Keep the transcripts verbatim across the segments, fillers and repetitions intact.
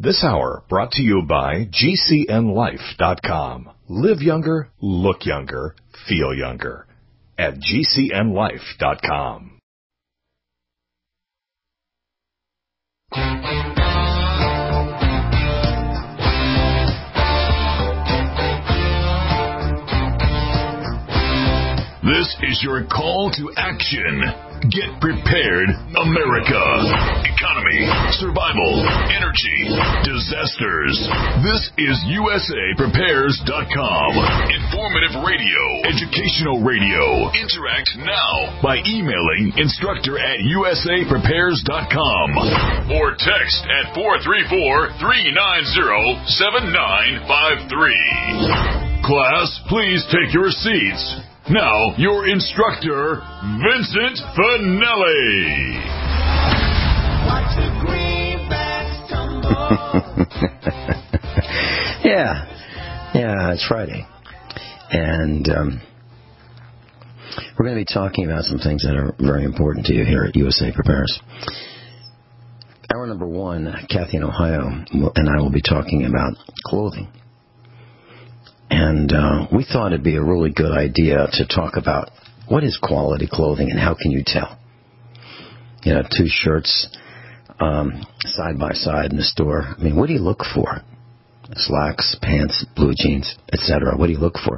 This hour brought to you by G C N life dot com. Live younger, look younger, feel younger at G C N life dot com. This is your call to action. Get prepared, America. Economy, survival, energy, disasters. This is U S A Prepares dot com. Informative radio, educational radio. Interact now by emailing instructor at U S A Prepares dot com or text at four three four, three nine zero, seven nine five three. Class, please take your seats. Now, your instructor, Vincent Finelli. Watch the greenbacks tumble. yeah, yeah, it's Friday. And um, we're going to be talking about some things that are very important to you here at U S A Prepares. Hour number one, Kathy in Ohio and I will be talking about clothing. And uh, we thought it'd be a really good idea to talk about what is quality clothing and how can you tell. You know, two shirts um, side by side in the store. I mean, what do you look for? Slacks, pants, blue jeans, et cetera. What do you look for?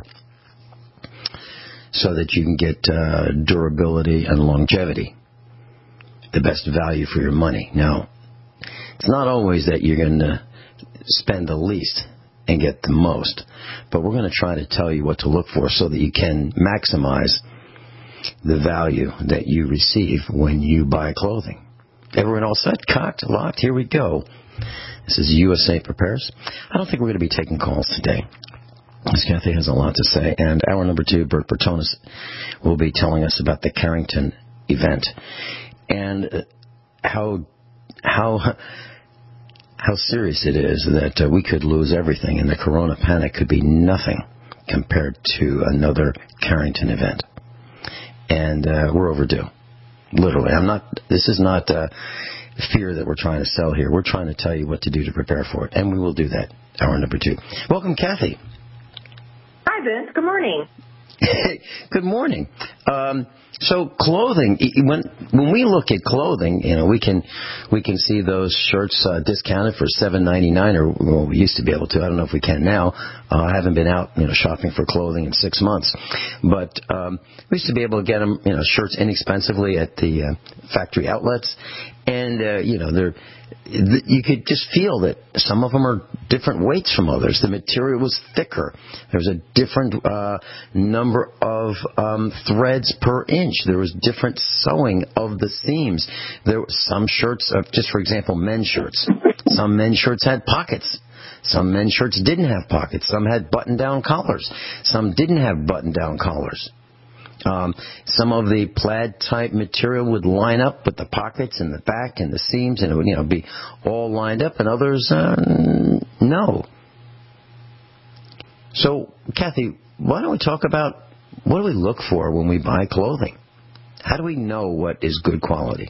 So that you can get uh, durability and longevity, the best value for your money. Now, it's not always that you're going to spend the least and get the most. But we're going to try to tell you what to look for so that you can maximize the value that you receive when you buy clothing. Everyone all set? Cocked? Locked? Here we go. This is U S A Prepares. I don't think we're going to be taking calls today, because Kathy has a lot to say. And hour number two, Bert Bertonis will be telling us about the Carrington event and how how how serious it is that uh, we could lose everything, and the corona panic could be nothing compared to another Carrington event. And uh, we're overdue. Literally. I'm not, this is not uh, fear that we're trying to sell here. We're trying to tell you what to do to prepare for it, and we will do that. Hour number two. Welcome, Kathy. Hi, Vince. Good morning. Good morning. Um, so clothing, when when we look at clothing, you know, we can we can see those shirts uh, discounted for seven ninety-nine, or well, we used to be able to. I don't know if we can now. Uh, I haven't been out, you know, shopping for clothing in six months, but um, we used to be able to get them, you know, shirts inexpensively at the uh, factory outlets, and uh, you know, they're. You could just feel that some of them are different weights from others. The material was thicker. There was a different uh, number of um, threads per inch. There was different sewing of the seams. There were some shirts, uh, just for example, men's shirts. Some men's shirts had pockets. Some men's shirts didn't have pockets. Some had button-down collars. Some didn't have button-down collars. Um, some of the plaid-type material would line up with the pockets and the back and the seams, and it would, you know, be all lined up, and others, uh, no. So, Kathy, why don't we talk about what do we look for when we buy clothing? How do we know what is good quality?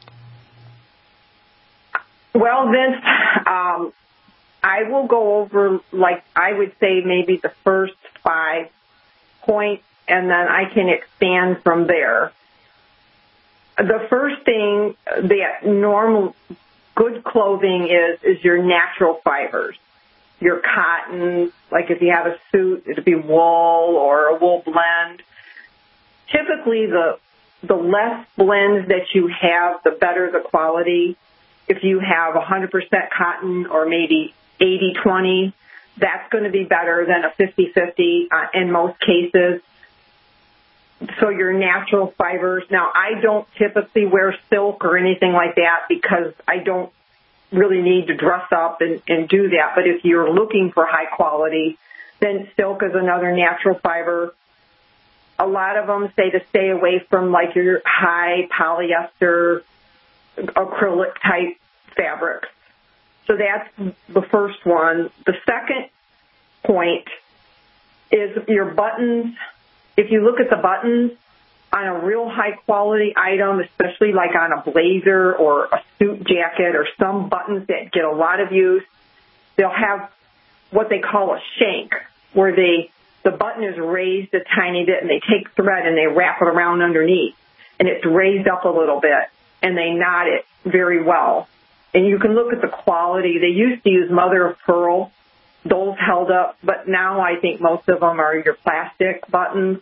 Well, Vince, um, I will go over, like, I would say maybe the first five points, and then I can expand from there. The first thing that normal good clothing is, is your natural fibers, your cotton. Like if you have a suit, it'd be wool or a wool blend. Typically, the the less blends that you have, the better the quality. If you have one hundred percent cotton or maybe eighty twenty, that's going to be better than a fifty fifty uh, in most cases. So your natural fibers. Now, I don't typically wear silk or anything like that because I don't really need to dress up and, and do that. But if you're looking for high quality, then silk is another natural fiber. A lot of them say to stay away from like your high polyester, acrylic type fabrics. So that's the first one. The second point is your buttons. If you look at the buttons on a real high-quality item, especially like on a blazer or a suit jacket or some buttons that get a lot of use, they'll have what they call a shank, where they the button is raised a tiny bit, and they take thread and they wrap it around underneath, and it's raised up a little bit, and they knot it very well. And you can look at the quality. They used to use mother of pearl. Those held up, but now I think most of them are your plastic buttons.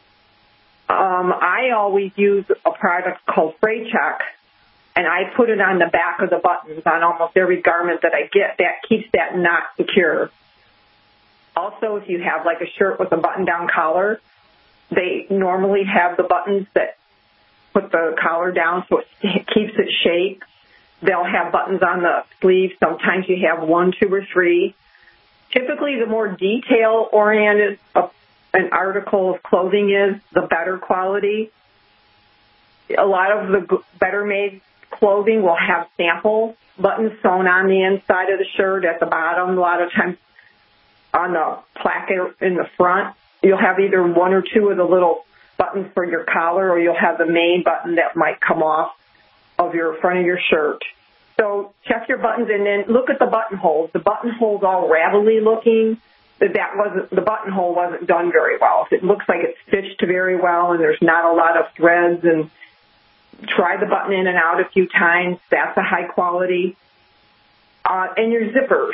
Um, I always use a product called Fray Check, and I put it on the back of the buttons on almost every garment that I get. That keeps that knot secure. Also, if you have like a shirt with a button-down collar, they normally have the buttons that put the collar down so it keeps it shaped. They'll have buttons on the sleeves. Sometimes you have one, two, or three. Typically, the more detail-oriented an article of clothing is, the better quality. A lot of the better-made clothing will have sample buttons sewn on the inside of the shirt at the bottom. A lot of times on the placket in the front, you'll have either one or two of the little buttons for your collar, or you'll have the main button that might come off of your front of your shirt. So check your buttons and then look at the buttonholes. The buttonhole's all ravelly looking. That wasn't the buttonhole wasn't done very well. If it looks like it's stitched very well and there's not a lot of threads, and try the button in and out a few times, that's a high quality. Uh, and your zippers.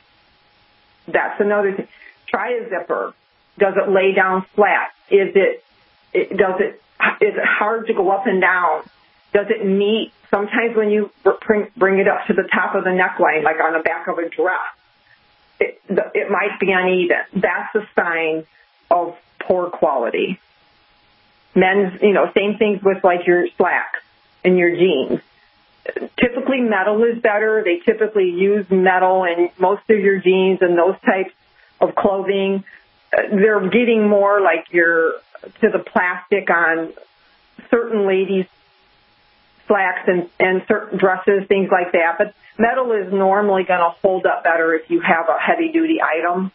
That's another thing. Try a zipper. Does it lay down flat? Is it, it does it is it hard to go up and down? Does it meet? Sometimes when you bring, bring it up to the top of the neckline, like on the back of a dress, it, the, it might be uneven. That's a sign of poor quality. Men's, you know, same things with like your slacks and your jeans. Typically metal is better. They typically use metal in most of your jeans and those types of clothing. They're getting more like your, to the plastic on certain ladies' slacks and, and certain dresses, things like that. But metal is normally going to hold up better if you have a heavy-duty item.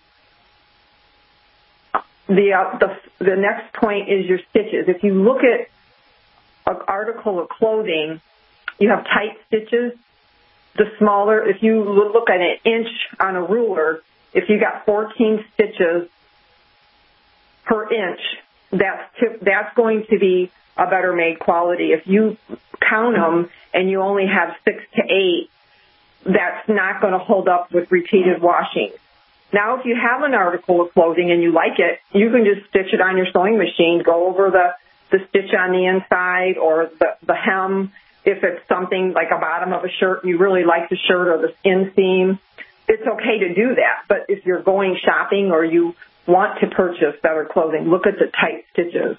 The, uh, the the next point is your stitches. If you look at an article of clothing, you have tight stitches. The smaller, if you look at an inch on a ruler, if you got fourteen stitches per inch, that's tip, that's going to be a better made quality. If you count them and you only have six to eight, that's not going to hold up with repeated washing. Now, if you have an article of clothing and you like it, you can just stitch it on your sewing machine, go over the, the stitch on the inside or the, the hem. If it's something like a bottom of a shirt and you really like the shirt or the inseam, it's okay to do that. But if you're going shopping or you want to purchase better clothing, look at the tight stitches.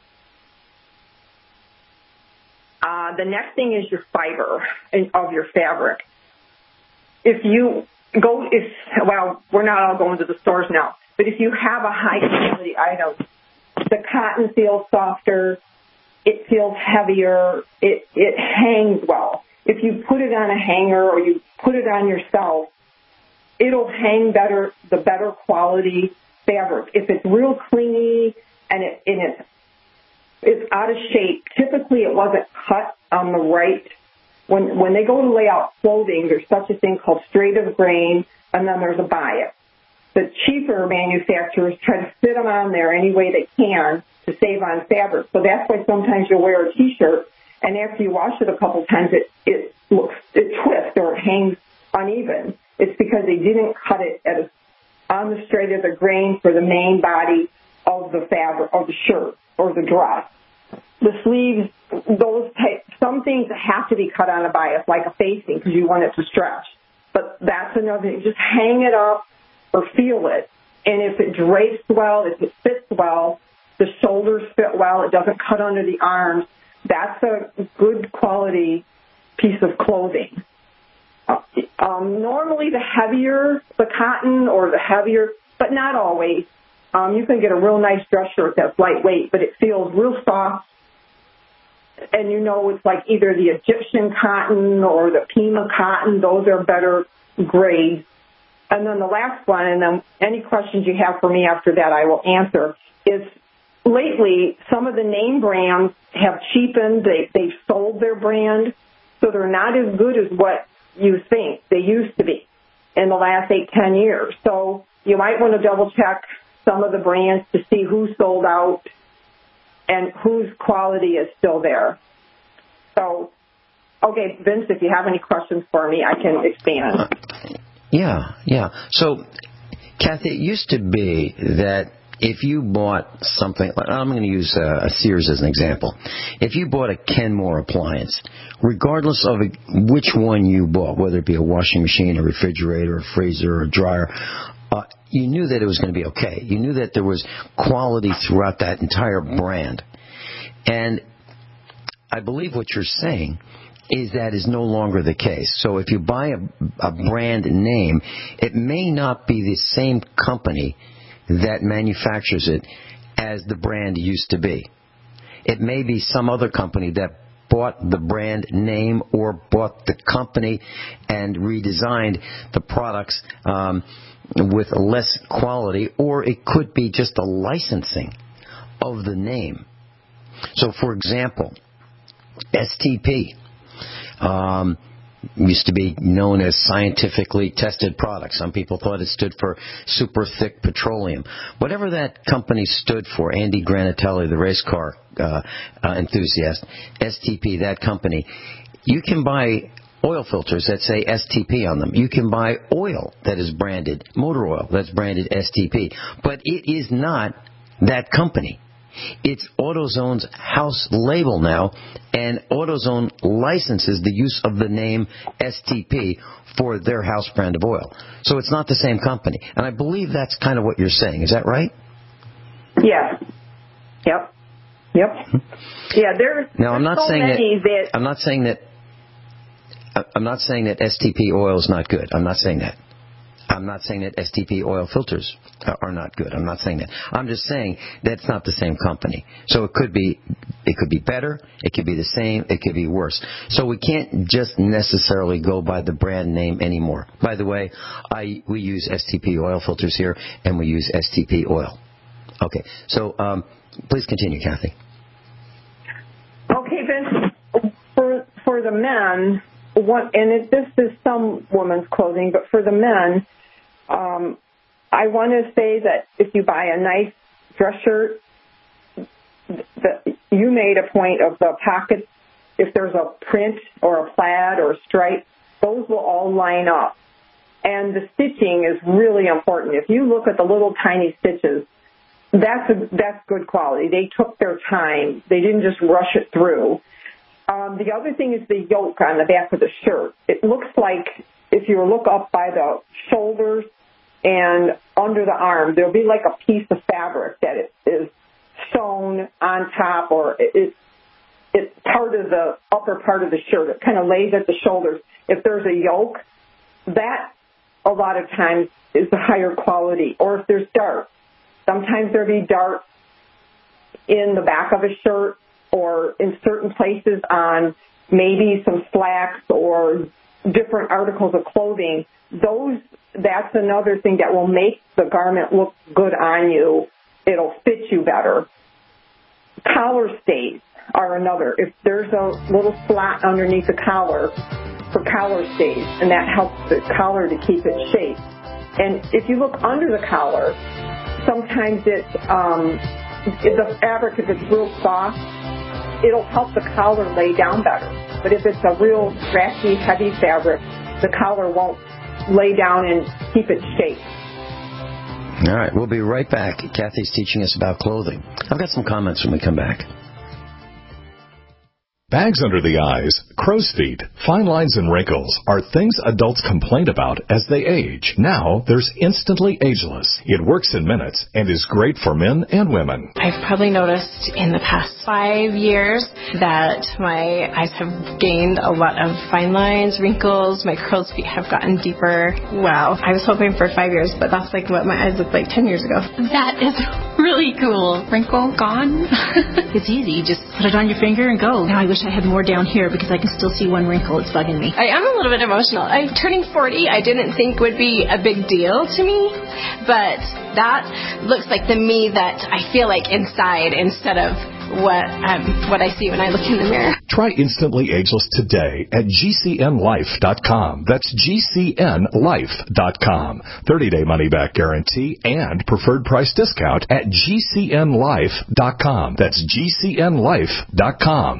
Uh, the next thing is your fiber of your fabric. If you go, if well, we're not all going to the stores now, but if you have a high quality item, the cotton feels softer, it feels heavier, it, it hangs well. If you put it on a hanger or you put it on yourself, it'll hang better, the better quality fabric. If it's real clingy and, it, and it's, it's out of shape, typically it wasn't cut on the right. When when they go to lay out clothing, there's such a thing called straight of grain, and then there's a bias. The cheaper manufacturers try to fit them on there any way they can to save on fabric. So that's why sometimes you'll wear a T-shirt, and after you wash it a couple times, it, it looks it twists or it hangs uneven. It's because they didn't cut it at a, on the straight of the grain for the main body of the fabric or the shirt or the dress. The sleeves, those type, some things have to be cut on a bias, like a facing, because you want it to stretch. But that's another thing. Just hang it up or feel it. And if it drapes well, if it fits well, the shoulders fit well, it doesn't cut under the arms, that's a good quality piece of clothing. Um, normally the heavier the cotton or the heavier, but not always. Um, you can get a real nice dress shirt that's lightweight, but it feels real soft. And you know it's like either the Egyptian cotton or the Pima cotton. Those are better grades. And then the last one, and then any questions you have for me after that I will answer, is lately some of the name brands have cheapened. They, they've sold their brand, so they're not as good as what you think they used to be. in the last eight, ten years. So you might want to double check some of the brands to see who sold out and whose quality is still there. So, okay, Vince, if you have any questions for me, I can expand. Yeah, yeah. So, Kathy, it used to be that if you bought something, I'm going to use a, a Sears as an example. If you bought a Kenmore appliance, regardless of which one you bought, whether it be a washing machine, a refrigerator, a freezer, or a dryer, uh, you knew that it was going to be okay. You knew that there was quality throughout that entire brand. And I believe what you're saying is that is no longer the case. So if you buy a, a brand name, it may not be the same company that manufactures it as the brand used to be. It may be some other company that bought the brand name or bought the company and redesigned the products um, with less quality, or it could be just a licensing of the name. So, for example, S T P um, used to be known as scientifically tested products. Some people thought it stood for super thick petroleum. Whatever that company stood for, Andy Granatelli, the race car uh, uh, enthusiast, S T P, that company, you can buy oil filters that say S T P on them. You can buy oil that is branded, motor oil that's branded S T P. But it is not that company. It's AutoZone's house label now, and AutoZone licenses the use of the name S T P for their house brand of oil. So it's not the same company. And I believe that's kind of what you're saying. Is that right? Yeah. Yep. Yep. Yeah, there's, now, I'm not so saying many that, that... I'm not saying that... I'm not saying that S T P oil is not good. I'm not saying that. I'm not saying that S T P oil filters are not good. I'm not saying that. I'm just saying that's not the same company. So it could be, it could be better. It could be the same. It could be worse. So we can't just necessarily go by the brand name anymore. By the way, I we use S T P oil filters here, and we use S T P oil. Okay. So um, please continue, Kathy. Okay, Vince. For for the men, what and it, this is some women's clothing, but for the men. Um, I want to say that if you buy a nice dress shirt, the, you made a point of the pockets. If there's a print or a plaid or a stripe, those will all line up. And the stitching is really important. If you look at the little tiny stitches, that's a, that's good quality. They took their time. They didn't just rush it through. Um, the other thing is the yoke on the back of the shirt. It looks like if you look up by the shoulders and under the arm, there'll be like a piece of fabric that is sewn on top, or it's it's part of the upper part of the shirt. It kind of lays at the shoulders. If there's a yoke, that a lot of times is the higher quality. Or if there's darts, sometimes there'll be darts in the back of a shirt or in certain places on maybe some slacks or different articles of clothing. Those, that's another thing that will make the garment look good on you. It'll fit you better. Collar stays are another. If there's a little slot underneath the collar for collar stays, and that helps the collar to keep its shape. And if you look under the collar, sometimes it, um, if the fabric, if it's real soft, it'll help the collar lay down better. But if it's a real stretchy, heavy fabric, the collar won't lay down and keep its shape. All right, we'll be right back. Kathy's teaching us about clothing. I've got some comments when we come back. Bags under the eyes, crow's feet, fine lines and wrinkles are things adults complain about as they age. Now, there's Instantly Ageless. It works in minutes and is great for men and women. I've probably noticed in the past five years that my eyes have gained a lot of fine lines, wrinkles, my crow's feet have gotten deeper. Wow. I was hoping for five years, but that's like what my eyes looked like ten years ago. That is really cool. Wrinkle gone. It's easy. You just put it on your finger and go. Now I wish I had more down here because I can still see one wrinkle. It's bugging me. I am a little bit emotional. I'm turning forty. I didn't think would be a big deal to me, but that looks like the me that I feel like inside instead of what um, what I see when I look in the mirror. Try Instantly Ageless today at G C N life dot com. That's G C N life dot com. thirty-day money-back guarantee and preferred price discount at G C N life dot com. That's G C N life dot com.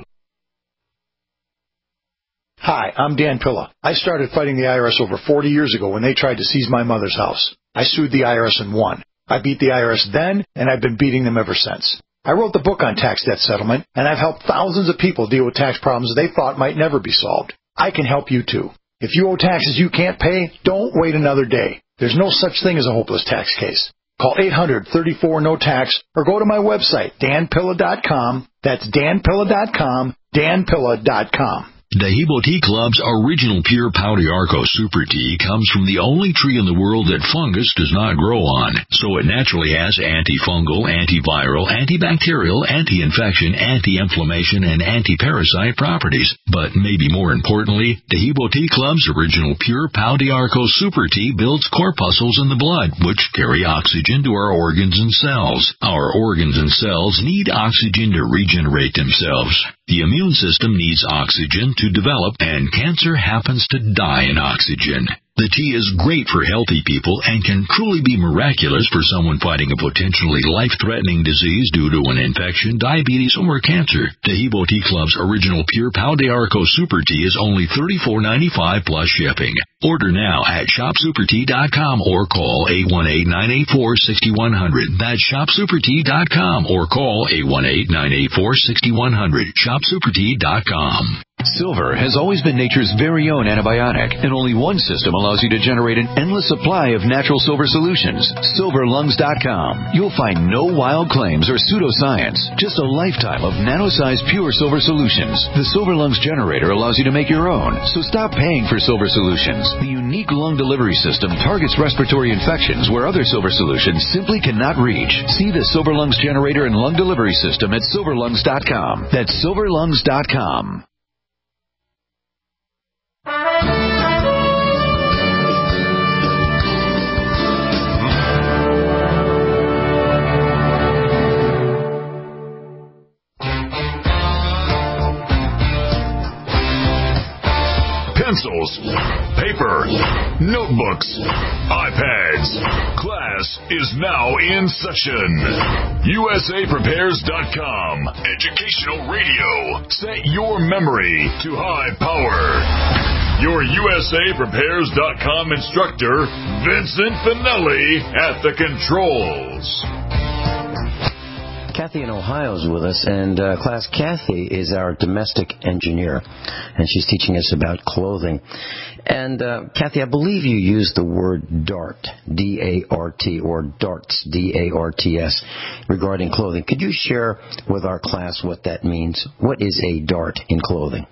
Hi, I'm Dan Pilla. I started fighting the I R S over forty years ago when they tried to seize my mother's house. I sued the I R S and won. I beat the I R S then, and I've been beating them ever since. I wrote the book on tax debt settlement, and I've helped thousands of people deal with tax problems they thought might never be solved. I can help you too. If you owe taxes you can't pay, don't wait another day. There's no such thing as a hopeless tax case. Call eight hundred, thirty-four, no tax or go to my website, dan pilla dot com. That's dan pilla dot com, dan pilla dot com. Dehibo Tea Club's original pure Pau d'Arco Super Tea comes from the only tree in the world that fungus does not grow on, so it naturally has antifungal, antiviral, antibacterial, anti-infection, anti-inflammation, and anti-parasite properties. But maybe more importantly, Dehibo Tea Club's original pure Pau d'Arco Super Tea builds corpuscles in the blood, which carry oxygen to our organs and cells. Our organs and cells need oxygen to regenerate themselves. The immune system needs oxygen to develop, and cancer happens to die in oxygen. The tea is great for healthy people and can truly be miraculous for someone fighting a potentially life-threatening disease due to an infection, diabetes, or cancer. Dehibo Tea Club's original pure Pau d'Arco Super Tea is only thirty-four ninety-five plus shipping. Order now at shop super tea dot com or call eight one eight, nine eight four, six one zero zero. That's shop super tea dot com or call eight one eight, nine eight four, six one zero zero. shop super tea dot com. Silver has always been nature's very own antibiotic, and only one system allows you to generate an endless supply of natural silver solutions. silver lungs dot com. You'll find no wild claims or pseudoscience, just a lifetime of nano-sized pure silver solutions. The Silver Lungs generator allows you to make your own, so stop paying for silver solutions. The unique lung delivery system targets respiratory infections where other silver solutions simply cannot reach. See the Silver Lungs generator and lung delivery system at silver lungs dot com. That's silver lungs dot com. Pencils, paper, notebooks, iPads. Class is now in session. U S A Prepares dot com. Educational radio. Set your memory to high power. Your U S A Prepares dot com instructor, Vincent Finelli, at the controls. Kathy in Ohio is with us, and uh, class, Kathy is our domestic engineer, and she's teaching us about clothing. And uh, Kathy, I believe you used the word dart, D A R T, or darts, D A R T S, regarding clothing. Could you share with our class what that means? What is a dart in clothing?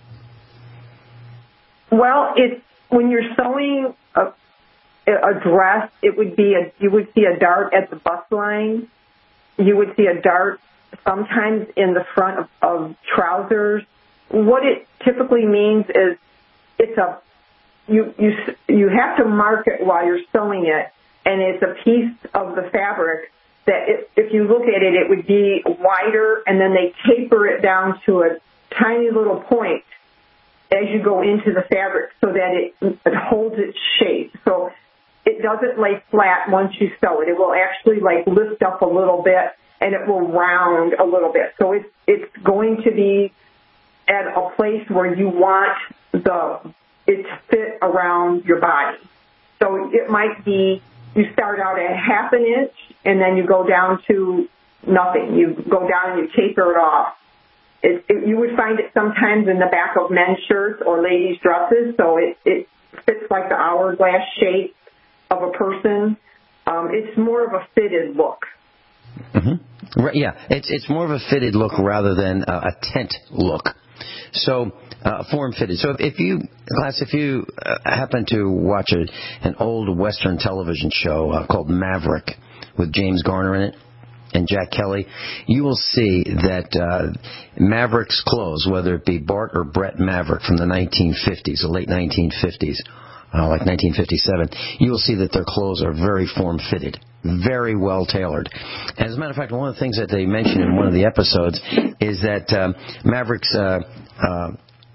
Well, it's when you're sewing a, a dress, it would be a you would see a dart at the bust line. You would see a dart sometimes in the front of, of trousers. What it typically means is it's a you you you have to mark it while you're sewing it, and it's a piece of the fabric that it, if you look at it, it would be wider, and then they taper it down to a tiny little point as you go into the fabric so that it, it holds its shape. So it doesn't lay flat once you sew it. It will actually like lift up a little bit, and it will round a little bit. So it's it's going to be at a place where you want the it to fit around your body. So it might be you start out at half an inch, and then you go down to nothing. You go down and you taper it off. It, it, you would find it sometimes in the back of men's shirts or ladies' dresses. So it, it fits like the hourglass shape of a person. Um, it's more of a fitted look. Mm-hmm. Right, yeah, it's it's more of a fitted look rather than uh, a tent look. So, uh, form fitted. So, if, if you, class, if you uh, happen to watch a, an old Western television show uh, called Maverick with James Garner in it and Jack Kelly, you will see that uh, Maverick's clothes, whether it be Bart or Brett Maverick from the nineteen fifties, the late nineteen fifties, uh, like nineteen fifty-seven, you will see that their clothes are very form-fitted. very well tailored. As a matter of fact, one of the things that they mentioned in one of the episodes is that um, Maverick's uh, uh,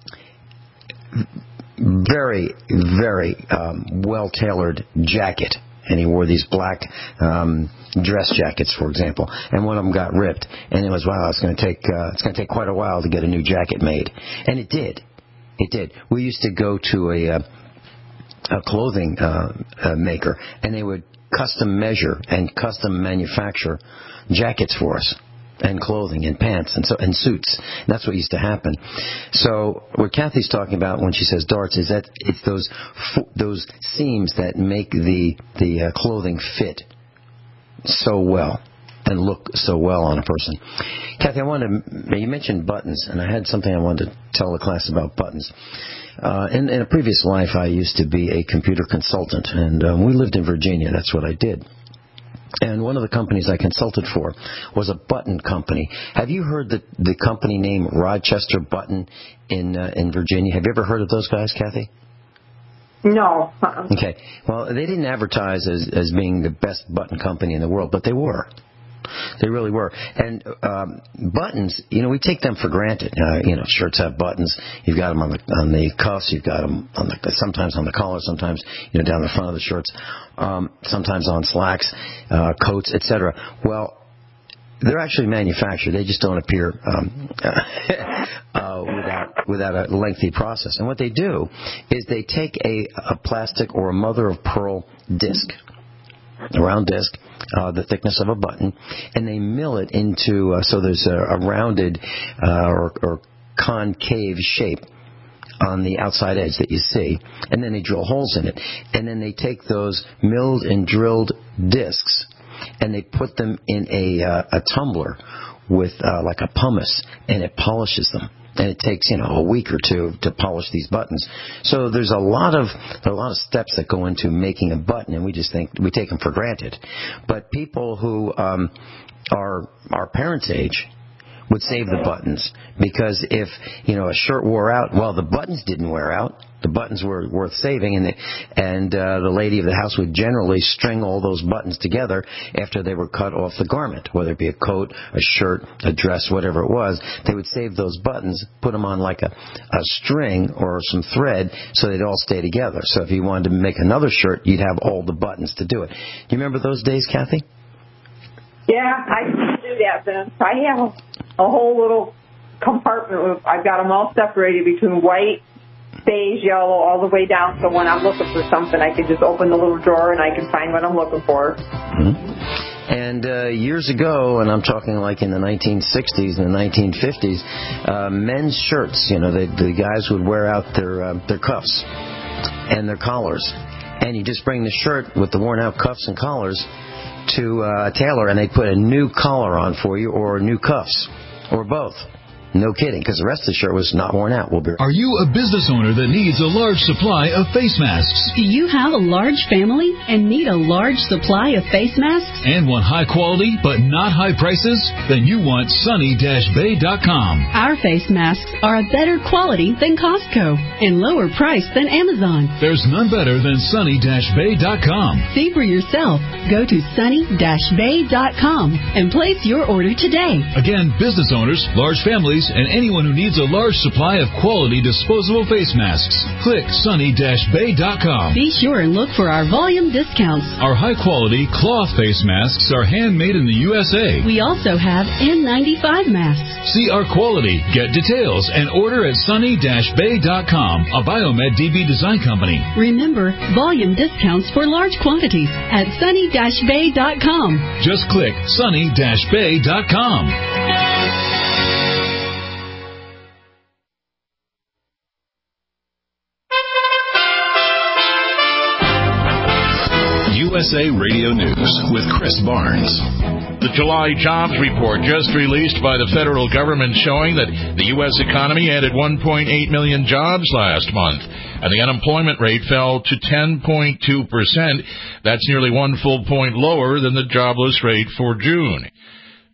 very, very um, well tailored jacket. And he wore these black um, dress jackets, for example, and one of them got ripped. And it was, wow, it's going to take uh, it's going to take quite a while to get a new jacket made, and it did. It did. We used to go to a, uh, a clothing uh, uh, maker, and they would custom measure and custom manufacture jackets for us, and clothing and pants and so and suits. That's what used to happen. So what Kathy's talking about when she says darts is that it's those those seams that make the the uh, clothing fit so well and look so well on a person. Kathy, I wanted to, you mentioned buttons, and I had something I wanted to tell the class about buttons. Uh, in, in a previous life, I used to be a computer consultant, and um, we lived in Virginia. That's what I did. And one of the companies I consulted for was a button company. Have you heard the, the company name Rochester Button in uh, in Virginia? Have you ever heard of those guys, Kathy? No. Uh-uh. Okay. Well, they didn't advertise as, as being the best button company in the world, but they were. They really were. And um, buttons, you know, we take them for granted. Uh, you know, shirts have buttons. You've got them on the on the cuffs. You've got them on the sometimes on the collar. Sometimes you know down the front of the shirts. Um, sometimes on slacks, uh, coats, et cetera. Well, they're actually manufactured. They just don't appear um, uh, without without a lengthy process. And what they do is they take a, a plastic or a mother of pearl disc, a round disc, uh, the thickness of a button, and they mill it into uh, so there's a, a rounded uh, or, or concave shape on the outside edge that you see, and then they drill holes in it, and then they take those milled and drilled discs and they put them in a uh, a tumbler with uh, like a pumice, and it polishes them. And it takes, you know, a week or two to polish these buttons. So there's a lot of a lot of steps that go into making a button, and we just think we take them for granted. But people who um, are our parents' age would save the buttons, because if, you know, a shirt wore out, well, the buttons didn't wear out. The buttons were worth saving, and the, and uh, the lady of the house would generally string all those buttons together after they were cut off the garment, whether it be a coat, a shirt, a dress, whatever it was. They would save those buttons, put them on like a, a string or some thread so they'd all stay together. So if you wanted to make another shirt, you'd have all the buttons to do it. Do you remember those days, Kathy? Yeah, I can do that, Vince. I have a, a whole little compartment. With, I've got them all separated between white, beige, yellow, all the way down. So when I'm looking for something, I can just open the little drawer and I can find what I'm looking for. Mm-hmm. And uh, years ago, and I'm talking like in the nineteen sixties and the nineteen fifties, uh, men's shirts, you know, the, the guys would wear out their uh, their cuffs and their collars. And you just bring the shirt with the worn out cuffs and collars to uh, a tailor, and they put a new collar on for you, or new cuffs, or both. No kidding, because the rest of the shirt was not worn out. We'll be... Are you a business owner that needs a large supply of face masks? Do you have a large family and need a large supply of face masks? And want high quality but not high prices? Then you want sunny dash bay dot com. Our face masks are a better quality than Costco and lower price than Amazon. There's none better than sunny dash bay dot com. See for yourself. Go to sunny dash bay dot com and place your order today. Again, business owners, large families, and anyone who needs a large supply of quality disposable face masks. Click sunny dash bay dot com. Be sure and look for our volume discounts. Our high-quality cloth face masks are handmade in the U S A. We also have N ninety-five masks. See our quality, get details, and order at sunny dash bay dot com, a Biomed D B design company. Remember, volume discounts for large quantities at sunny dash bay dot com. Just click sunny dash bay dot com. U S A Radio News with Chris Barnes. The July jobs report just released by the federal government showing that the U S economy added one point eight million jobs last month, and the unemployment rate fell to ten point two percent. That's nearly one full point lower than the jobless rate for June.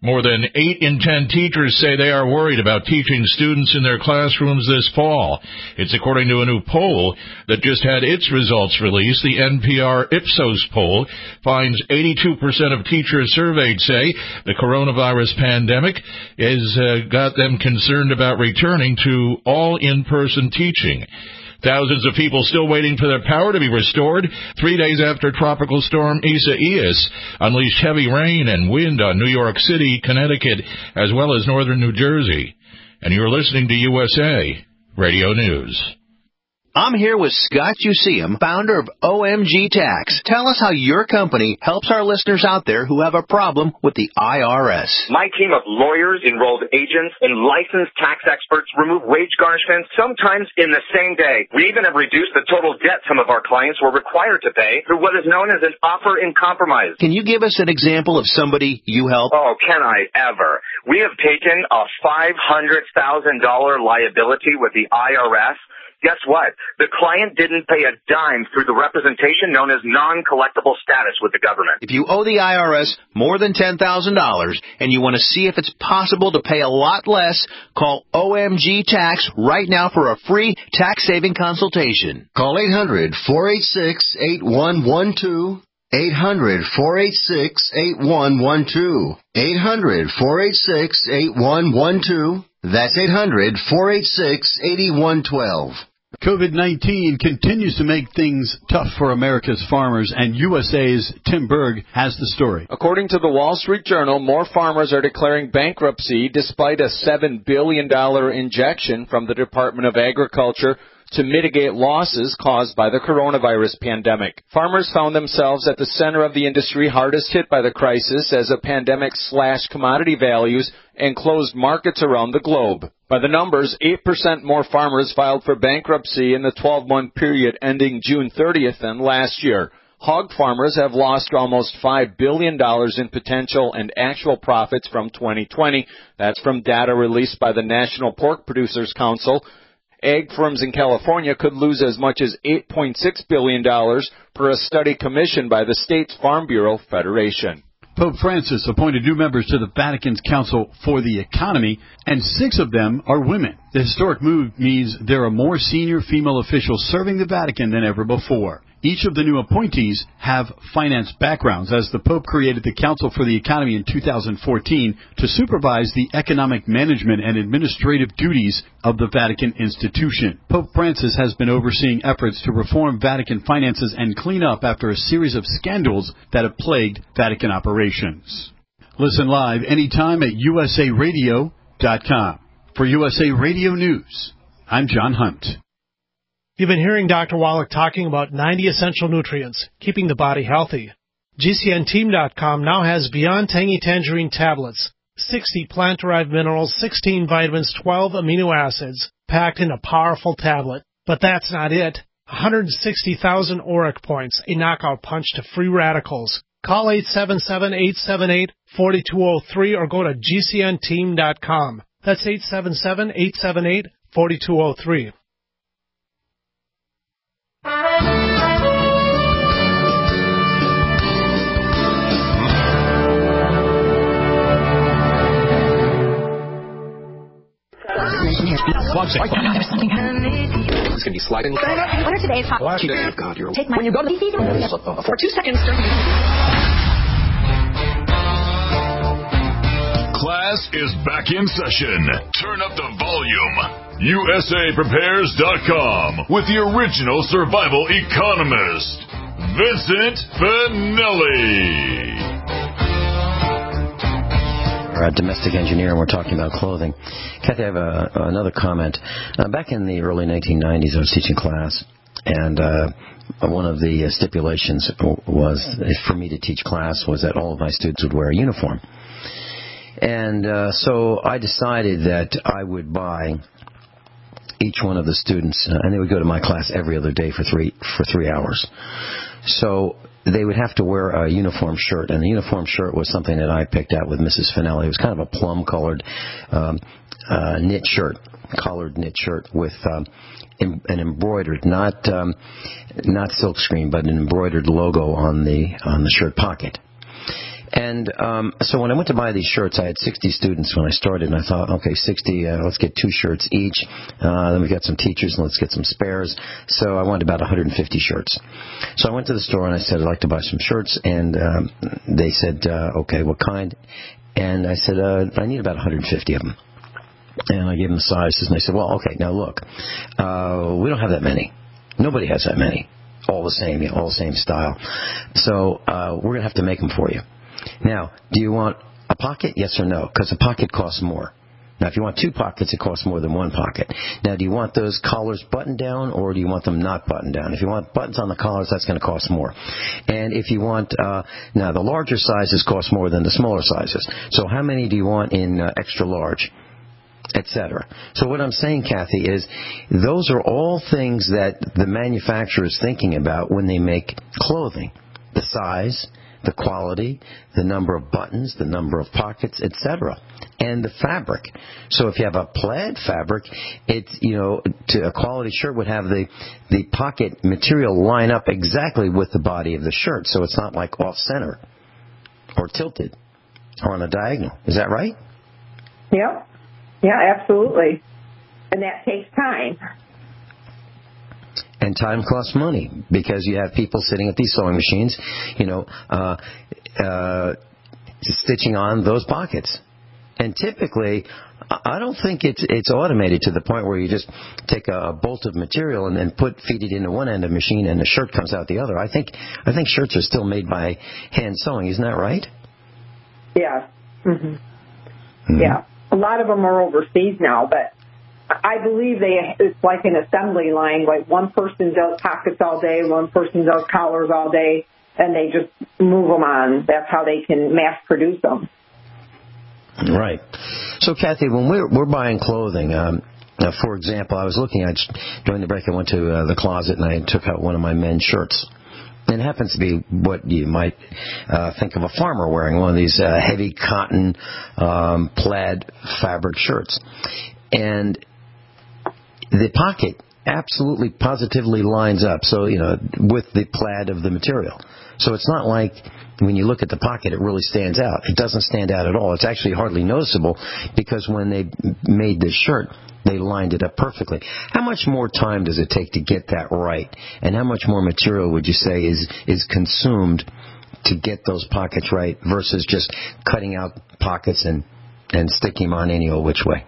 More than eight in ten teachers say they are worried about teaching students in their classrooms this fall. It's according to a new poll that just had its results released. The N P R Ipsos poll finds eighty-two percent of teachers surveyed say the coronavirus pandemic has uh, got them concerned about returning to all in-person teaching. Thousands of people still waiting for their power to be restored three days after Tropical Storm Isaias unleashed heavy rain and wind on New York City, Connecticut, as well as northern New Jersey. And you're listening to U S A Radio News. I'm here with Scott Useum, founder of O M G Tax. Tell us how your company helps our listeners out there who have a problem with the I R S. My team of lawyers, enrolled agents, and licensed tax experts remove wage garnishments sometimes in the same day. We even have reduced the total debt some of our clients were required to pay through what is known as an offer in compromise. Can you give us an example of somebody you help? Oh, can I ever? We have taken a five hundred thousand dollars liability with the I R S. Guess what? The client didn't pay a dime through the representation known as non-collectible status with the government. If you owe the I R S more than ten thousand dollars and you want to see if it's possible to pay a lot less, call O M G Tax right now for a free tax-saving consultation. Call eight hundred, four eight six, eight one one two. eight hundred, four eight six, eight one one two. eight hundred, four eight six, eight one one two. That's eight hundred, four eight six, eight one one two. COVID nineteen continues to make things tough for America's farmers, and U S A's Tim Berg has the story. According to the Wall Street Journal, more farmers are declaring bankruptcy despite a seven billion dollars injection from the Department of Agriculture to mitigate losses caused by the coronavirus pandemic. Farmers found themselves at the center of the industry hardest hit by the crisis as a pandemic slashed commodity values and closed markets around the globe. By the numbers, eight percent more farmers filed for bankruptcy in the twelve-month period ending June thirtieth than last year. Hog farmers have lost almost five billion dollars in potential and actual profits from twenty twenty. That's from data released by the National Pork Producers Council. Ag firms in California could lose as much as eight point six billion dollars per a study commissioned by the state's Farm Bureau Federation. Pope Francis appointed new members to the Vatican's Council for the Economy, and six of them are women. The historic move means there are more senior female officials serving the Vatican than ever before. Each of the new appointees have finance backgrounds, as the Pope created the Council for the Economy in two thousand fourteen to supervise the economic management and administrative duties of the Vatican institution. Pope Francis has been overseeing efforts to reform Vatican finances and clean up after a series of scandals that have plagued Vatican operations. Listen live anytime at U S A radio dot com. For U S A Radio News, I'm John Hunt. You've been hearing Doctor Wallach talking about ninety essential nutrients, keeping the body healthy. G C N team dot com now has Beyond Tangy Tangerine tablets, sixty plant-derived minerals, sixteen vitamins, twelve amino acids, packed in a powerful tablet. But that's not it. one hundred sixty thousand auric points, a knockout punch to free radicals. Call eight seven seven, eight seven eight, four two zero three or go to G C N team dot com. That's eight seven seven, eight seven eight, four two zero three. It's going to be sliding. What are today's hot? Oh, God, you're... Take my... When you go to the... For two seconds... Class is back in session. Turn up the volume. U S A Prepares dot com with the original survival economist, Vincent Finelli. We're a domestic engineer, and we're talking about clothing. Kathy, I have a, another comment. Uh, back in the early nineteen nineties, I was teaching class, and uh, one of the stipulations was, for me to teach class, was that all of my students would wear a uniform. And uh, so I decided that I would buy each one of the students, uh, and they would go to my class every other day for three for three hours. So they would have to wear a uniform shirt, and the uniform shirt was something that I picked out with Missus Finelli. It was kind of a plum-colored um, uh, knit shirt, collared knit shirt with um, em- an embroidered, not um, not silkscreen, but an embroidered logo on the on the shirt pocket. And um, so when I went to buy these shirts, I had sixty students when I started, and I thought, okay, sixty, uh, let's get two shirts each. Uh, then we got some teachers, and let's get some spares. So I wanted about one hundred fifty shirts. So I went to the store, and I said, I'd like to buy some shirts. And um, they said, uh, okay, what kind? And I said, uh, I need about one hundred fifty of them. And I gave them the sizes, and they said, well, okay, now look, uh, we don't have that many. Nobody has that many. All the same, you know, all the same style. So uh, we're going to have to make them for you. Now, do you want a pocket? Yes or no? Because a pocket costs more. Now, if you want two pockets, it costs more than one pocket. Now, do you want those collars buttoned down, or do you want them not buttoned down? If you want buttons on the collars, that's going to cost more. And if you want, uh, now, the larger sizes cost more than the smaller sizes. So how many do you want in uh, extra large? Etc. So what I'm saying, Kathy, is those are all things that the manufacturer is thinking about when they make clothing. The size, the quality, the number of buttons, the number of pockets, et cetera, and the fabric. So if you have a plaid fabric, it's, you know, to a quality shirt would have the the pocket material line up exactly with the body of the shirt, so it's not like off center or tilted or on a diagonal. Is that right? Yep. Yeah, absolutely. And that takes time. And time costs money because you have people sitting at these sewing machines, you know, uh, uh, stitching on those pockets. And typically, I don't think it's it's automated to the point where you just take a bolt of material and then put feed it into one end of the machine and the shirt comes out the other. I think I think shirts are still made by hand sewing. Isn't that right? Yeah. Mm-hmm. Mm-hmm. Yeah. A lot of them are overseas now, but I believe they it's like an assembly line. Like one person does pockets all day, one person does collars all day, and they just move them on. That's how they can mass produce them. Right. So, Kathy, when we're we're buying clothing, um, uh, for example, I was looking at during the break. I went to uh, the closet and I took out one of my men's shirts. It happens to be what you might uh, think of a farmer wearing, one of these uh, heavy cotton um, plaid fabric shirts. And the pocket absolutely positively lines up, so, you know, with the plaid of the material. So it's not like when you look at the pocket, it really stands out. It doesn't stand out at all. It's actually hardly noticeable because when they made this shirt, they lined it up perfectly. How much more time does it take to get that right? And how much more material would you say is is consumed to get those pockets right versus just cutting out pockets and, and sticking them on any old which way?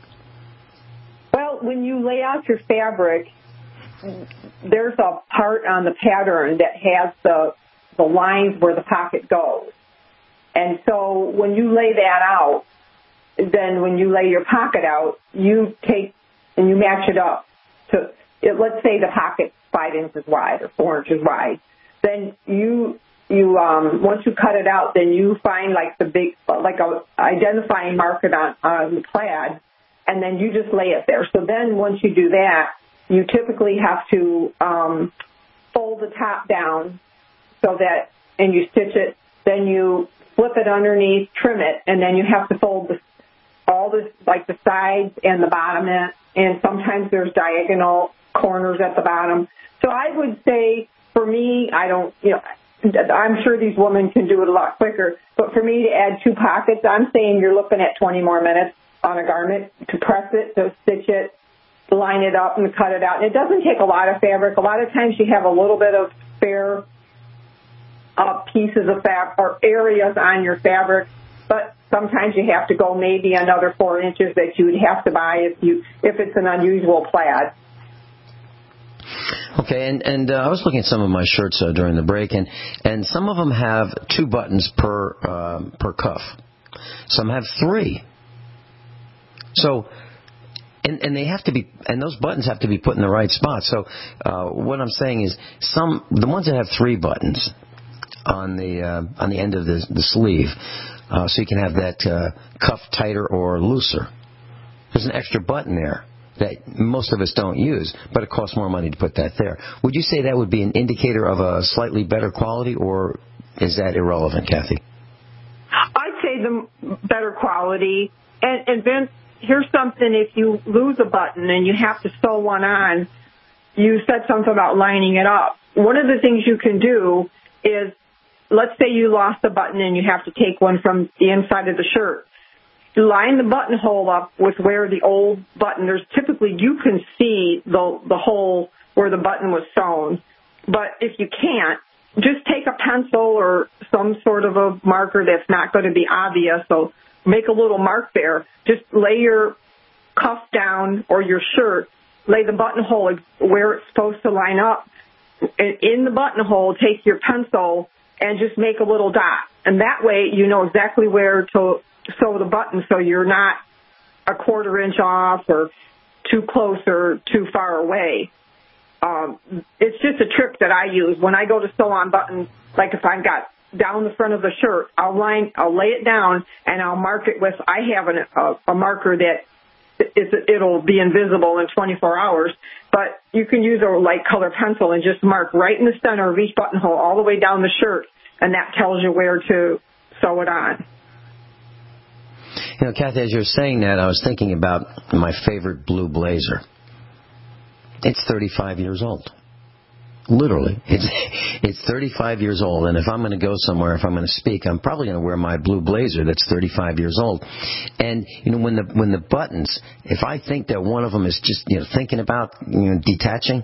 Well, when you lay out your fabric, there's a part on the pattern that has the the lines where the pocket goes. And so when you lay that out, then when you lay your pocket out, you take and you match it up to, it, let's say the pocket's five inches wide or four inches wide. Then you, you um, once you cut it out, then you find like the big, like a identifying marker on, on the plaid, and then you just lay it there. So then once you do that, you typically have to um, fold the top down so that, and you stitch it, then you flip it underneath, trim it, and then you have to fold the all the, like the sides and the bottom end, and sometimes there's diagonal corners at the bottom. So I would say, for me, I don't, you know, I'm sure these women can do it a lot quicker, but for me to add two pockets, I'm saying you're looking at twenty more minutes on a garment to press it, to stitch it, line it up, and cut it out. And it doesn't take a lot of fabric. A lot of times you have a little bit of spare uh, pieces of fabric or areas on your fabric, but sometimes you have to go maybe another four inches that you would have to buy if you if it's an unusual plaid. Okay, and, and uh, I was looking at some of my shirts uh, during the break, and, and some of them have two buttons per um, per cuff. Some have three. So, and, and they have to be, and those buttons have to be put in the right spot. So, uh, what I'm saying is, some the ones that have three buttons on the uh, on the end of the, the sleeve. Uh, so you can have that uh, cuff tighter or looser. There's an extra button there that most of us don't use, but it costs more money to put that there. Would you say that would be an indicator of a slightly better quality, or is that irrelevant, Kathy? I'd say the better quality. And, and Vince, here's something, if you lose a button and you have to sew one on, you said something about lining it up. One of the things you can do is let's say you lost a button and you have to take one from the inside of the shirt. Line the buttonhole up with where the old button, there's typically, you can see the, the hole where the button was sewn. But if you can't, just take a pencil or some sort of a marker that's not going to be obvious. So make a little mark there. Just lay your cuff down or your shirt, lay the buttonhole where it's supposed to line up. In the buttonhole, take your pencil and just make a little dot. And that way you know exactly where to sew the button, so you're not a quarter inch off or too close or too far away. Um, it's just a trick that I use when I go to sew on buttons. Like if I've got down the front of the shirt, I'll line, I'll lay it down and I'll mark it with. I have an, a, a marker that is, it'll be invisible in twenty-four hours. But you can use a light color pencil and just mark right in the center of each buttonhole all the way down the shirt, and that tells you where to sew it on. You know, Kathy, as you're saying that, I was thinking about my favorite blue blazer. It's thirty-five years old. Literally. It's it's thirty-five years old, and if I'm going to go somewhere, if I'm going to speak, I'm probably going to wear my blue blazer that's thirty-five years old. And, you know, when the when the buttons, if I think that one of them is just, you know, thinking about, you know, detaching,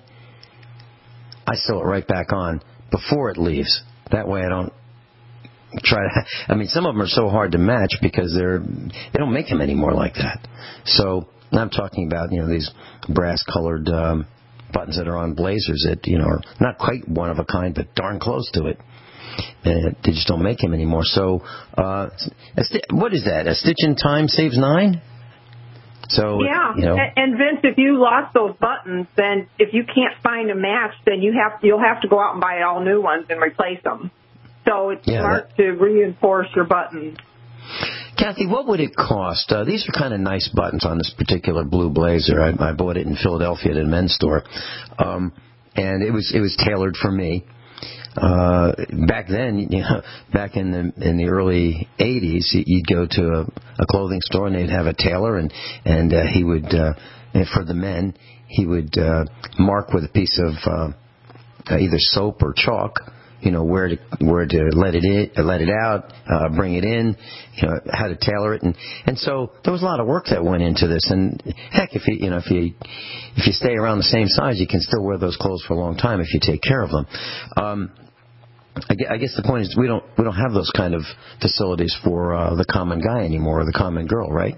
I sew it right back on before it leaves. That way I don't try to, I mean, some of them are so hard to match because they're, they don't make them anymore like that. So I'm talking about, you know, these brass colored um, buttons that are on blazers that, you know, are not quite one of a kind, but darn close to it. Uh, they just don't make them anymore. So uh, a sti- what is that? A stitch in time saves nine? So, yeah, you know. and, and Vince, if you lost those buttons, then if you can't find a match, then you have you'll have to go out and buy all new ones and replace them. So it's yeah, smart that... to reinforce your buttons. Kathy, what would it cost? Uh, these are kind of nice buttons on this particular blue blazer. I, I bought it in Philadelphia at a men's store, um, and it was it was tailored for me. Uh, back then, you know, back in the in the early eighties, you'd go to a, a clothing store and they'd have a tailor, and and uh, he would uh, and for the men he would uh, mark with a piece of uh, either soap or chalk, you know, where to where to let it in, let it out, uh, bring it in, you know, how to tailor it, and and so there was a lot of work that went into this. And heck, if you you know if you if you stay around the same size, you can still wear those clothes for a long time if you take care of them. Um, I guess the point is we don't we don't have those kind of facilities for uh, the common guy anymore, or the common girl, right?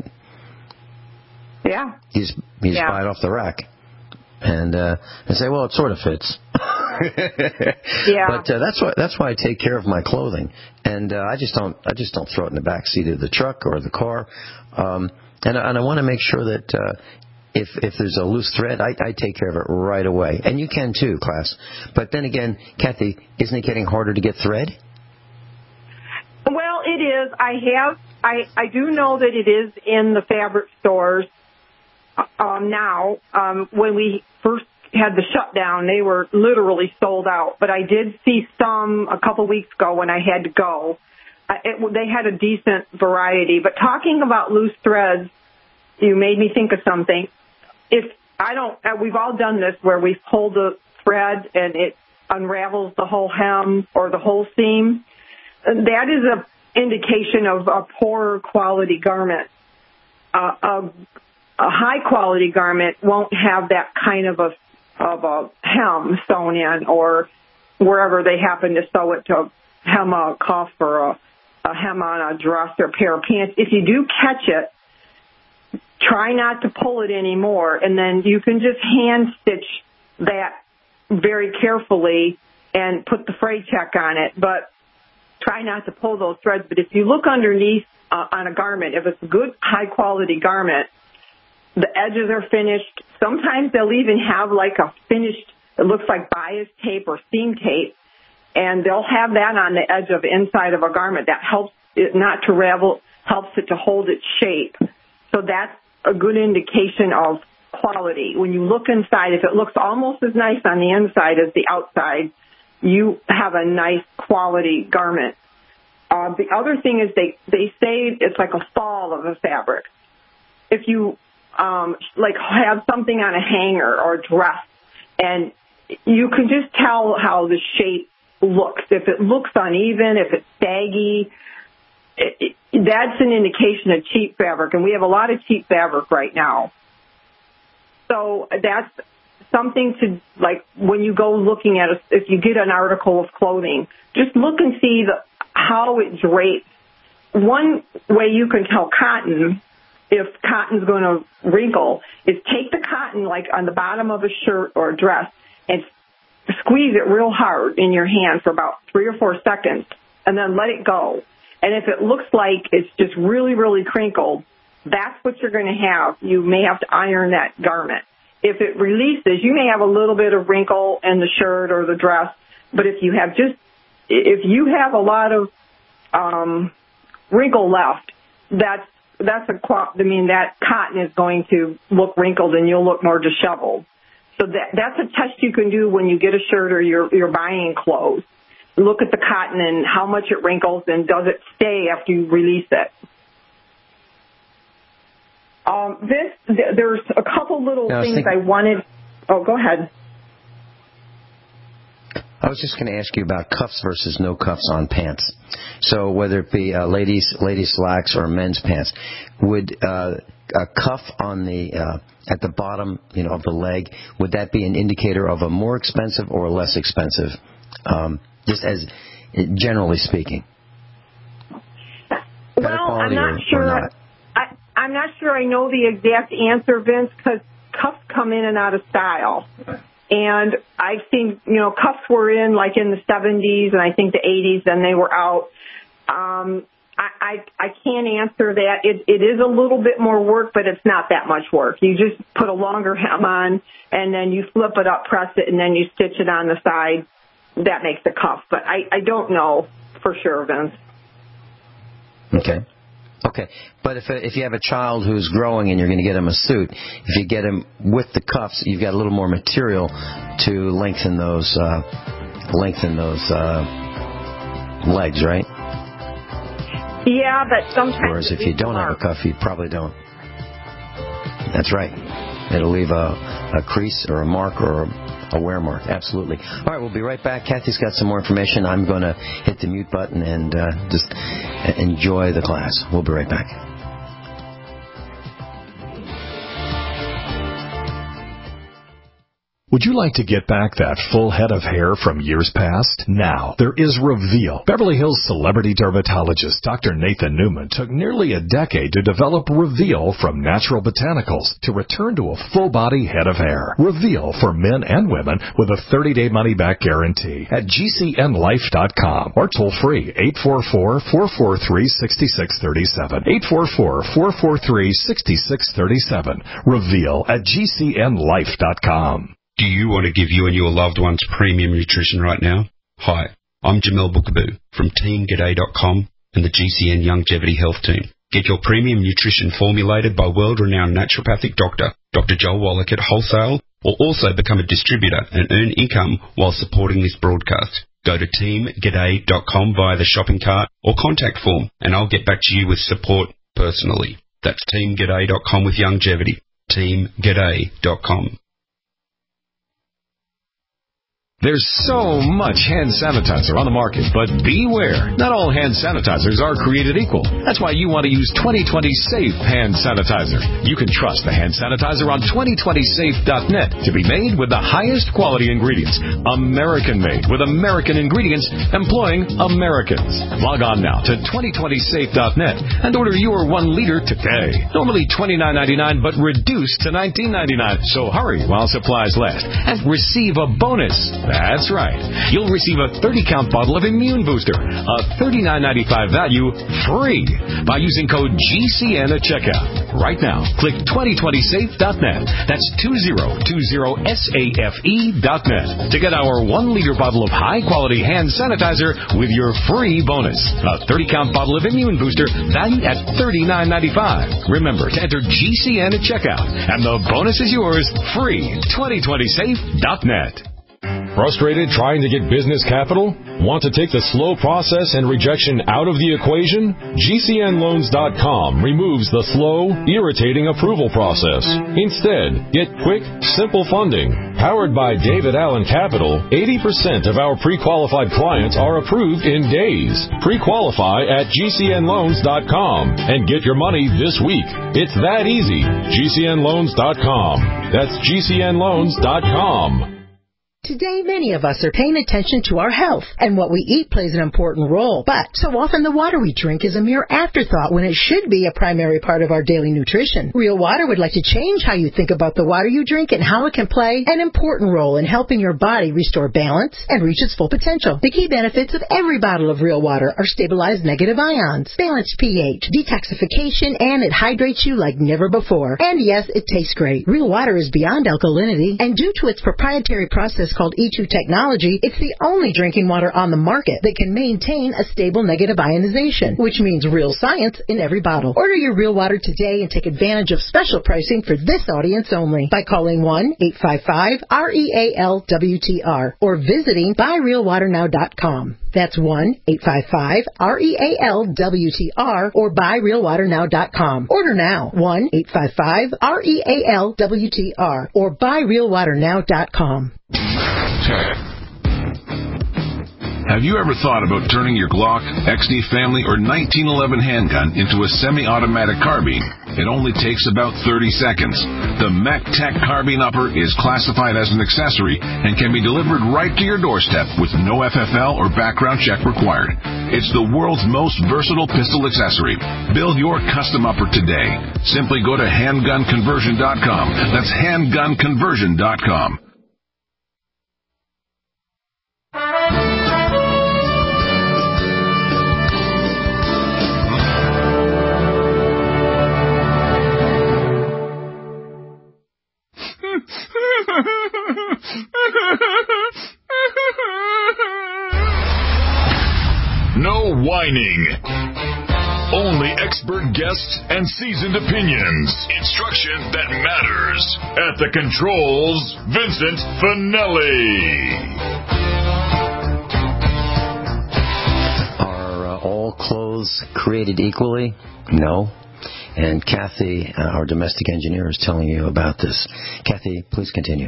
Yeah. You just, you just yeah. buy it off the rack, and uh, and say, well, it sort of fits. yeah. But uh, that's why that's why I take care of my clothing, and uh, I just don't I just don't throw it in the back seat of the truck or the car, um, and and I want to make sure that. Uh, If if there's a loose thread, I, I take care of it right away. And you can too, class. But then again, Kathy, isn't it getting harder to get thread? Well, it is. I have, I, I do know that it is in the fabric stores um, now. Um, when we first had the shutdown, they were literally sold out. But I did see some a couple weeks ago when I had to go. Uh, it, they had a decent variety. But talking about loose threads, you made me think of something. If I don't, we've all done this where we pull the thread and it unravels the whole hem or the whole seam. That is an indication of a poor quality garment. Uh, a, a high quality garment won't have that kind of a of a hem sewn in, or wherever they happen to sew it to hem a cuff or a, a hem on a dress or a pair of pants. If you do catch it, try not to pull it anymore, and then you can just hand stitch that very carefully and put the fray check on it. But try not to pull those threads. But if you look underneath uh, on a garment, if it's a good high-quality garment, the edges are finished. Sometimes they'll even have like a finished, it looks like bias tape or seam tape, and they'll have that on the edge of the inside of a garment. That helps it not to ravel, helps it to hold its shape. So that's a good indication of quality. When you look inside, if it looks almost as nice on the inside as the outside, you have a nice quality garment. Uh, the other thing is they, they say it's like a fall of a fabric. If you um, like have something on a hanger or a dress, and you can just tell how the shape looks. If it looks uneven, if it's saggy, it, it, that's an indication of cheap fabric, and we have a lot of cheap fabric right now. So that's something to, like, when you go looking at it, if you get an article of clothing, just look and see the, how it drapes. One way you can tell cotton, if cotton's going to wrinkle, is take the cotton, like, on the bottom of a shirt or a dress and squeeze it real hard in your hand for about three or four seconds, and then let it go. And if it looks like it's just really, really crinkled, that's what you're going to have. You may have to iron that garment. If it releases, you may have a little bit of wrinkle in the shirt or the dress, but if you have just, if you have a lot of um, wrinkle left, that's that's a, I mean, that cotton is going to look wrinkled and you'll look more disheveled. So that that's a test you can do when you get a shirt or you're you're buying clothes. Look at the cotton and how much it wrinkles, and does it stay after you release it. Um, this th- there's a couple little no, I things thinking, I wanted. Oh, go ahead. I was just going to ask you about cuffs versus no cuffs on pants. So whether it be uh, ladies ladies slacks or men's pants, would uh, a cuff on the uh, at the bottom, you know, of the leg, would that be an indicator of a more expensive or less expensive? Um, just as generally speaking. Well, I'm not or, sure. Or not? I, I'm not sure I know the exact answer, Vince, because cuffs come in and out of style. And I've seen, you know, cuffs were in like in the seventies and I think the eighties, and they were out. Um, I, I, I can't answer that. It, it is a little bit more work, but it's not that much work. You just put a longer hem on, and then you flip it up, press it, and then you stitch it on the side. That makes the cuff. But I, I don't know for sure, Vince. Okay. Okay, but if if you have a child who's growing and you're going to get him a suit, if you get him with the cuffs, you've got a little more material to lengthen those uh, lengthen those uh, legs, right? Yeah, but sometimes. Whereas if you don't have a cuff, you probably don't. That's right. It'll leave a, a crease or a mark or a, a wear mark. Absolutely. All right, we'll be right back. Kathy's got some more information. I'm going to hit the mute button and uh, just enjoy the class. We'll be right back. Would you like to get back that full head of hair from years past? Now, there is Reveal. Beverly Hills celebrity dermatologist Doctor Nathan Newman took nearly a decade to develop Reveal from natural botanicals to return to a full-body head of hair. Reveal for men and women with a thirty-day money-back guarantee at G C N life dot com or toll-free eight four four, four four three, six six three seven. eight four four, four four three, six six three seven. Reveal at G C N life dot com. Do you want to give you and your loved ones premium nutrition right now? Hi, I'm Jamel Bookaboo from Team G'day dot com and the G C N Longevity Health Team. Get your premium nutrition formulated by world-renowned naturopathic doctor, Doctor Joel Wallach at wholesale, or also become a distributor and earn income while supporting this broadcast. Go to Team G'day dot com via the shopping cart or contact form, and I'll get back to you with support personally. That's Team G'day dot com with longevity. Team G'day dot com. There's so much hand sanitizer on the market, but beware. Not all hand sanitizers are created equal. That's why you want to use twenty twenty Safe Hand Sanitizer. You can trust the hand sanitizer on twenty twenty safe dot net to be made with the highest quality ingredients. American-made with American ingredients employing Americans. Log on now to twenty twenty safe dot net and order your one liter today. Normally twenty-nine ninety-nine, but reduced to nineteen ninety-nine. So hurry while supplies last and receive a bonus. That's right. You'll receive a thirty count bottle of Immune Booster, a thirty-nine ninety-five value, free by using code G C N at checkout. Right now, click twenty twenty safe dot net. That's two zero two zero safe dot net to get our one liter bottle of high-quality hand sanitizer with your free bonus. A thirty count bottle of Immune Booster valued at thirty-nine ninety-five. Remember to enter G C N at checkout, and the bonus is yours free. twenty twenty safe dot net. Frustrated trying to get business capital? Want to take the slow process and rejection out of the equation? G C N loans dot com removes the slow, irritating approval process. Instead, get quick, simple funding. Powered by David Allen Capital, eighty percent of our pre-qualified clients are approved in days. Pre-qualify at G C N loans dot com and get your money this week. It's that easy. G C N loans dot com. That's G C N loans dot com. Today, many of us are paying attention to our health, and what we eat plays an important role. But so often the water we drink is a mere afterthought when it should be a primary part of our daily nutrition. Real Water would like to change how you think about the water you drink and how it can play an important role in helping your body restore balance and reach its full potential. The key benefits of every bottle of Real Water are stabilized negative ions, balanced pH, detoxification, and it hydrates you like never before. And yes, it tastes great. Real Water is beyond alkalinity, and due to its proprietary process called E two technology, it's the only drinking water on the market that can maintain a stable negative ionization, which means real science in every bottle. Order your Real Water today and take advantage of special pricing for this audience only by calling one eight five five R E A L W T R or visiting buy real water now dot com. That's one eight five five R E A L W T R or buy real water now dot com. Order now, one eight five five R E A L W T R or buy real water now dot com. Have you ever thought about turning your Glock, X D Family, or nineteen eleven handgun into a semi-automatic carbine? It only takes about thirty seconds. The MacTech Carbine Upper is classified as an accessory and can be delivered right to your doorstep with no F F L or background check required. It's the world's most versatile pistol accessory. Build your custom upper today. Simply go to handgun conversion dot com. That's handgun conversion dot com. No whining. Only expert guests and seasoned opinions. Instruction that matters. At the controls, Vincent Finelli. Are uh, all clothes created equally? No. And Kathy, uh, our domestic engineer, is telling you about this. Kathy, please continue.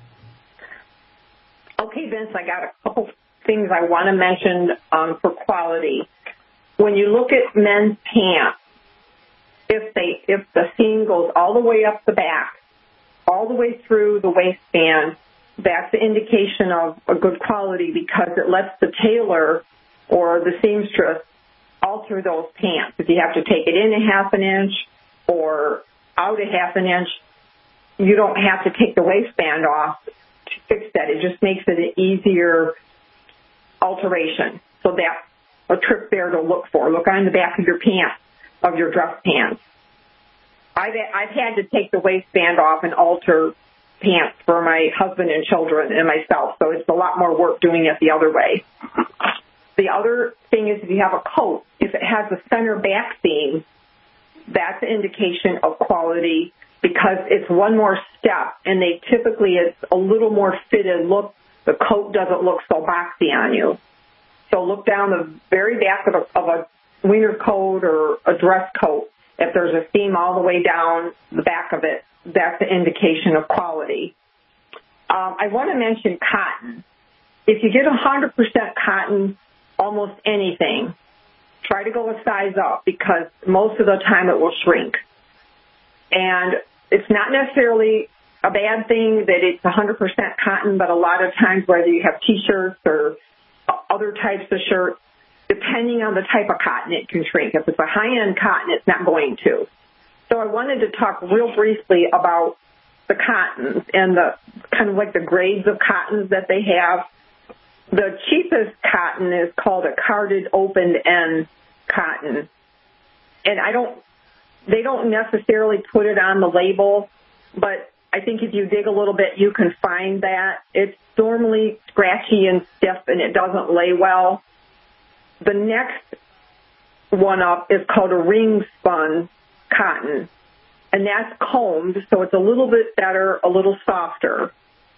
Okay, Vince, I got a couple things I want to mention um, for quality. When you look at men's pants, if they if the seam goes all the way up the back, all the way through the waistband, that's the indication of a good quality because it lets the tailor or the seamstress alter those pants. If you have to take it in a half an inch or out a half an inch, you don't have to take the waistband off to fix that. It just makes it an easier alteration. So that's a trick there to look for. Look on the back of your pants, of your dress pants. I've, I've had to take the waistband off and alter pants for my husband and children and myself, so it's a lot more work doing it the other way. The other thing is if you have a coat, if it has a center back seam, that's an indication of quality because it's one more step, and they typically, it's a little more fitted look. The coat doesn't look so boxy on you. So look down the very back of a, of a winter coat or a dress coat. If there's a seam all the way down the back of it, that's an indication of quality. Um, I want to mention cotton. If you get one hundred percent cotton, almost anything, try to go a size up because most of the time it will shrink. And it's not necessarily a bad thing that it's one hundred percent cotton, but a lot of times whether you have T-shirts or other types of shirts, depending on the type of cotton, it can shrink. If it's a high-end cotton, it's not going to. So I wanted to talk real briefly about the cottons and the kind of like the grades of cottons that they have. The cheapest cotton is called a carded opened end cotton. And I don't, they don't necessarily put it on the label, but I think if you dig a little bit, you can find that. It's normally scratchy and stiff, and it doesn't lay well. The next one up is called a ring spun cotton, and that's combed, so it's a little bit better, a little softer.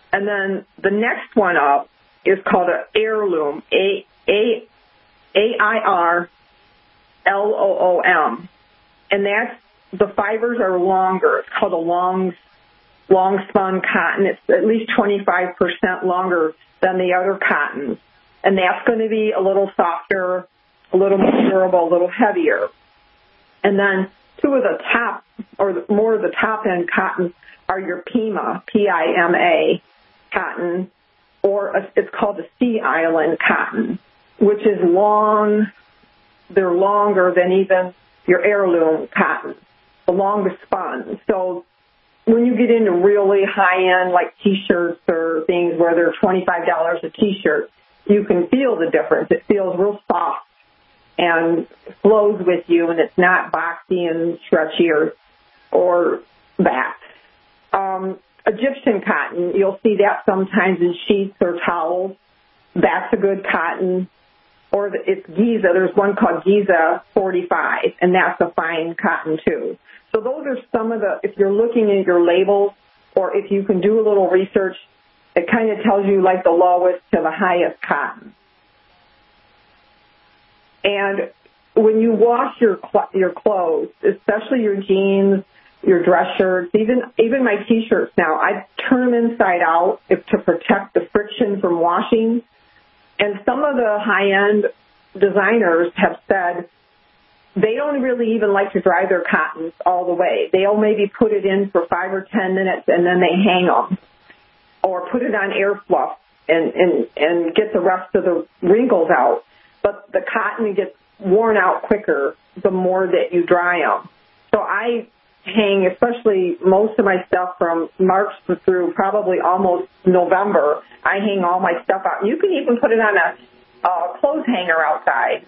And then the next one up is called an heirloom, A A A I R L O O M. And that's, the fibers are longer. It's called a long, long spun cotton. It's at least twenty-five percent longer than the other cottons. And that's going to be a little softer, a little more durable, a little heavier. And then two of the top, or more of the top end cottons are your Pima, P I M A cotton, or a, it's called a Sea Island cotton, which is long. They're longer than even your heirloom cotton, the longest spun. So when you get into really high-end, like T-shirts or things where they're twenty-five dollars a T-shirt, you can feel the difference. It feels real soft and flows with you, and it's not boxy and stretchy or, or that. Um, Egyptian cotton, you'll see that sometimes in sheets or towels. That's a good cotton. Or it's Giza. There's one called Giza forty-five, and that's a fine cotton, too. So those are some of the, if you're looking at your labels, or if you can do a little research, it kind of tells you like the lowest to the highest cotton. And when you wash your your clothes, especially your jeans, your dress shirts, even even my T-shirts now, I turn them inside out if, to protect the friction from washing. And some of the high-end designers have said they don't really even like to dry their cottons all the way. They'll maybe put it in for five or ten minutes and then they hang them, or put it on air fluff and, and, and get the rest of the wrinkles out. But the cotton gets worn out quicker the more that you dry them. So I hang, especially most of my stuff from March through probably almost November, I hang all my stuff out. You can even put it on a, a clothes hanger outside.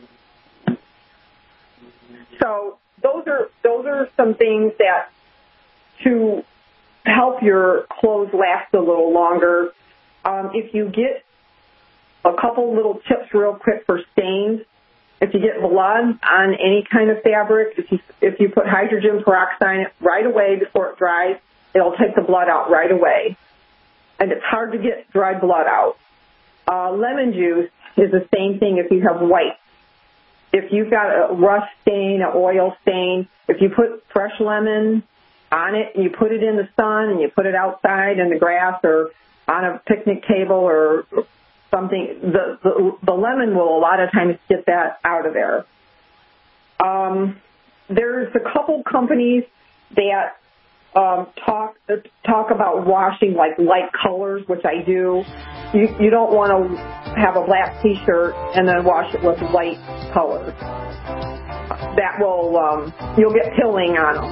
So those are those are some things that to help your clothes last a little longer. Um, if you get a couple little tips real quick for stains, if you get blood on any kind of fabric, if you if you put hydrogen peroxide right away before it dries, it'll take the blood out right away. And it's hard to get dried blood out. Uh, lemon juice is the same thing if you have white. If you've got a rust stain, an oil stain, if you put fresh lemon on it and you put it in the sun and you put it outside in the grass or on a picnic table or something, the, the, the lemon will a lot of times get that out of there. Um, there's a couple companies that um, talk talk about washing like light colors, which I do. You, you don't want to have a black T-shirt and then wash it with light colors. That will, um, you'll get pilling on them.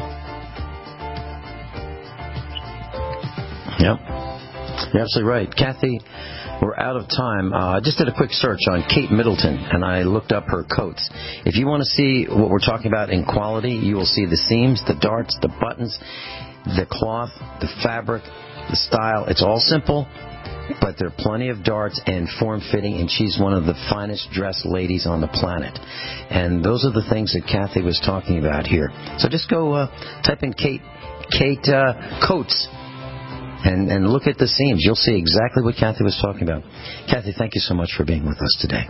Yep. You're absolutely right. Kathy, we're out of time. I uh, just did a quick search on Kate Middleton, and I looked up her coats. If you want to see what we're talking about in quality, you will see the seams, the darts, the buttons, the cloth, the fabric, the style. It's all simple, but there are plenty of darts and form-fitting, and she's one of the finest dressed ladies on the planet. And those are the things that Kathy was talking about here. So just go uh, type in Kate, Kate uh, Coats. And, and look at the seams. You'll see exactly what Kathy was talking about. Kathy, thank you so much for being with us today.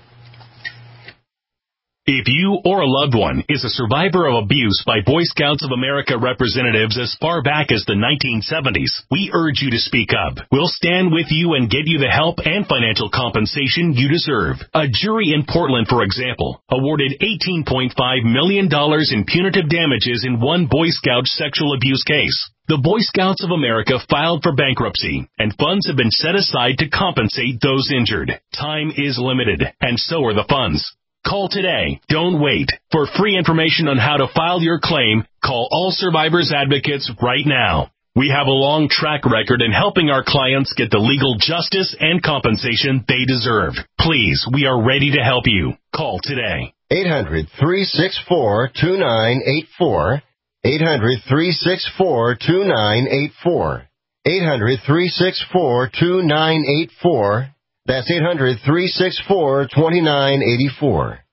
If you or a loved one is a survivor of abuse by Boy Scouts of America representatives as far back as the nineteen seventies, we urge you to speak up. We'll stand with you and get you the help and financial compensation you deserve. A jury in Portland, for example, awarded eighteen point five million dollars in punitive damages in one Boy Scout sexual abuse case. The Boy Scouts of America filed for bankruptcy, and funds have been set aside to compensate those injured. Time is limited, and so are the funds. Call today. Don't wait. For free information on how to file your claim, call All Survivors Advocates right now. We have a long track record in helping our clients get the legal justice and compensation they deserve. Please, we are ready to help you. Call today. eight hundred, three six four, two nine eight four. eight hundred, three six four, two nine eight four. eight hundred, three six four, two nine eight four. That's eight hundred, three six four, two nine eight four.